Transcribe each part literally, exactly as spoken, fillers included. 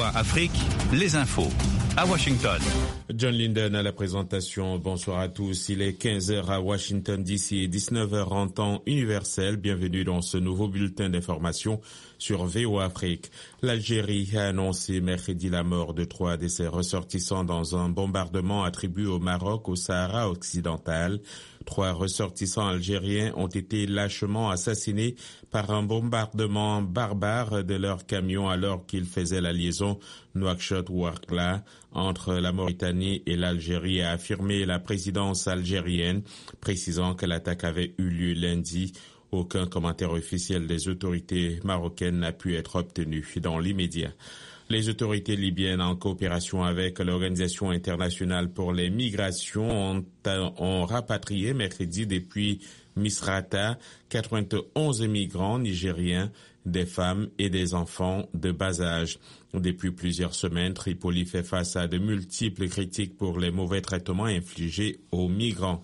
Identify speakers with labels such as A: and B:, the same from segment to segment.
A: V O A Afrique, les infos. À Washington.
B: John Linden à la présentation. Bonsoir à tous. Il est quinze heures à Washington D C et dix-neuf heures en temps universel. Bienvenue dans ce nouveau bulletin d'information sur V O A Afrique. L'Algérie a annoncé mercredi la mort de trois de ses ressortissants dans un bombardement attribué au Maroc au Sahara occidental. Trois ressortissants algériens ont été lâchement assassinés par un bombardement barbare de leur camion alors qu'ils faisaient la liaison Nouakchott-Ouargla entre la Mauritanie et l'Algérie, a affirmé la présidence algérienne, précisant que l'attaque avait eu lieu lundi. Aucun commentaire officiel des autorités marocaines n'a pu être obtenu dans l'immédiat. Les autorités libyennes, en coopération avec l'Organisation internationale pour les migrations, ont, ont rapatrié mercredi depuis Misrata quatre-vingt-onze migrants nigériens, des femmes et des enfants de bas âge. Depuis plusieurs semaines, Tripoli fait face à de multiples critiques pour les mauvais traitements infligés aux migrants.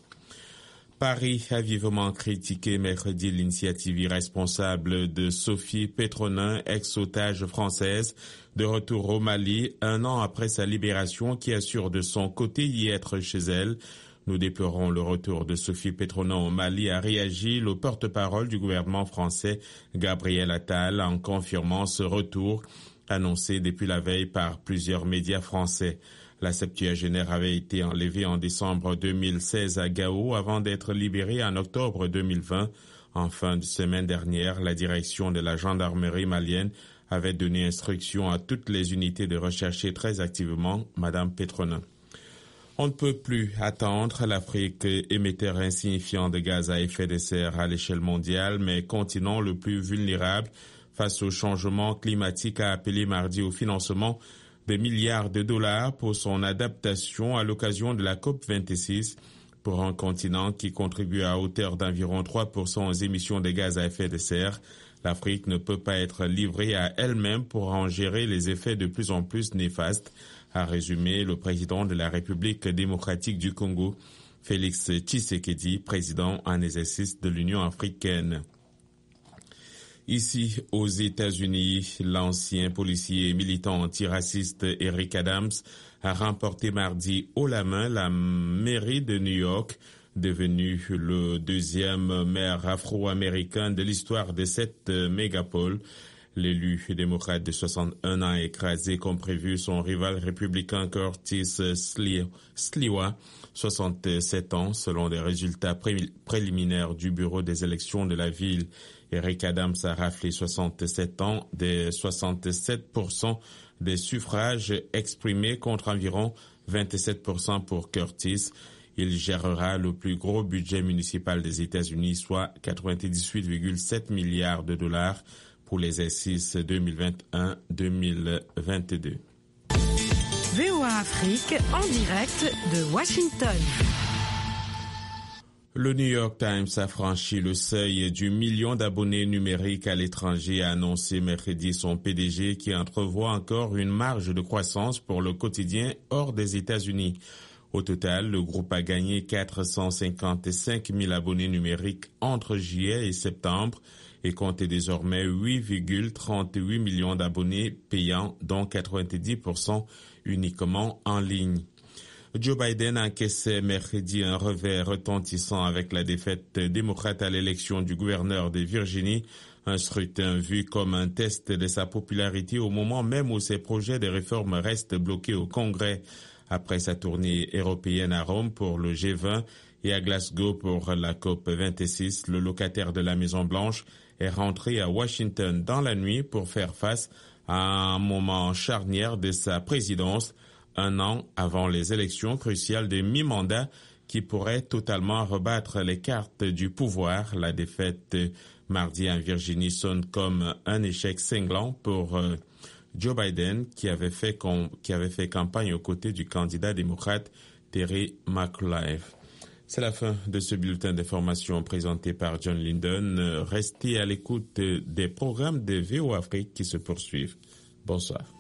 B: Paris a vivement critiqué mercredi l'initiative irresponsable de Sophie Petronin, ex-otage française, de retour au Mali un an après sa libération, qui assure de son côté y être chez elle. Nous déplorons le retour de Sophie Petronin au Mali, a réagi le porte-parole du gouvernement français, Gabriel Attal, en confirmant ce retour annoncé depuis la veille par plusieurs médias français. La septuagénaire avait été enlevée en décembre deux mille seize à Gao avant d'être libérée en octobre deux mille vingt. En fin de semaine dernière, la direction de la gendarmerie malienne avait donné instruction à toutes les unités de rechercher très activement Madame Petronin. On ne peut plus attendre. L'Afrique, émetteur insignifiant de gaz à effet de serre à l'échelle mondiale, mais continent le plus vulnérable face au changement climatique, a appelé mardi au financement de milliards de dollars pour son adaptation à l'occasion de la COP vingt-six. Pour un continent qui contribue à hauteur d'environ trois pour cent aux émissions de gaz à effet de serre, l'Afrique ne peut pas être livrée à elle-même pour en gérer les effets de plus en plus néfastes, a résumé le président de la République démocratique du Congo, Félix Tshisekedi, président en exercice de l'Union africaine. Ici, aux États-Unis, l'ancien policier et militant antiraciste Eric Adams a remporté mardi haut la main la mairie de New York, devenu le deuxième maire afro-américain de l'histoire de cette mégapole. L'élu démocrate de soixante et un ans a écrasé comme prévu son rival républicain Curtis Sliwa, soixante-sept ans, selon les résultats pré- préliminaires du bureau des élections de la ville. Eric Adams a raflé soixante-sept ans des soixante-sept pour cent des suffrages exprimés contre environ vingt-sept pour cent pour Curtis. Il gérera le plus gros budget municipal des États-Unis, soit quatre-vingt-dix-huit virgule sept milliards de dollars pour l'exercice deux mille vingt et un deux mille vingt-deux.
C: V O A Afrique en direct de Washington.
B: Le New York Times a franchi le seuil du million d'abonnés numériques à l'étranger, a annoncé mercredi son P D G, qui entrevoit encore une marge de croissance pour le quotidien hors des États-Unis. Au total, le groupe a gagné quatre cent cinquante-cinq mille abonnés numériques entre juillet et septembre et compte désormais huit virgule trente-huit millions d'abonnés payants, dont quatre-vingt-dix pour cent uniquement en ligne. Joe Biden encaissait mercredi un revers retentissant avec la défaite démocrate à l'élection du gouverneur de Virginie, un scrutin vu comme un test de sa popularité au moment même où ses projets de réforme restent bloqués au Congrès. Après sa tournée européenne à Rome pour le G vingt et à Glasgow pour la COP vingt-six, le locataire de la Maison-Blanche est rentré à Washington dans la nuit pour faire face à un moment charnière de sa présidence, un an avant les élections cruciales de mi-mandat qui pourraient totalement rebattre les cartes du pouvoir. La défaite mardi en Virginie sonne comme un échec cinglant pour euh, Joe Biden, qui avait fait com- qui avait fait campagne aux côtés du candidat démocrate Terry McAuliffe. C'est la fin de ce bulletin d'information présenté par John Linden. Restez à l'écoute des programmes de V O A Afrique qui se poursuivent. Bonsoir.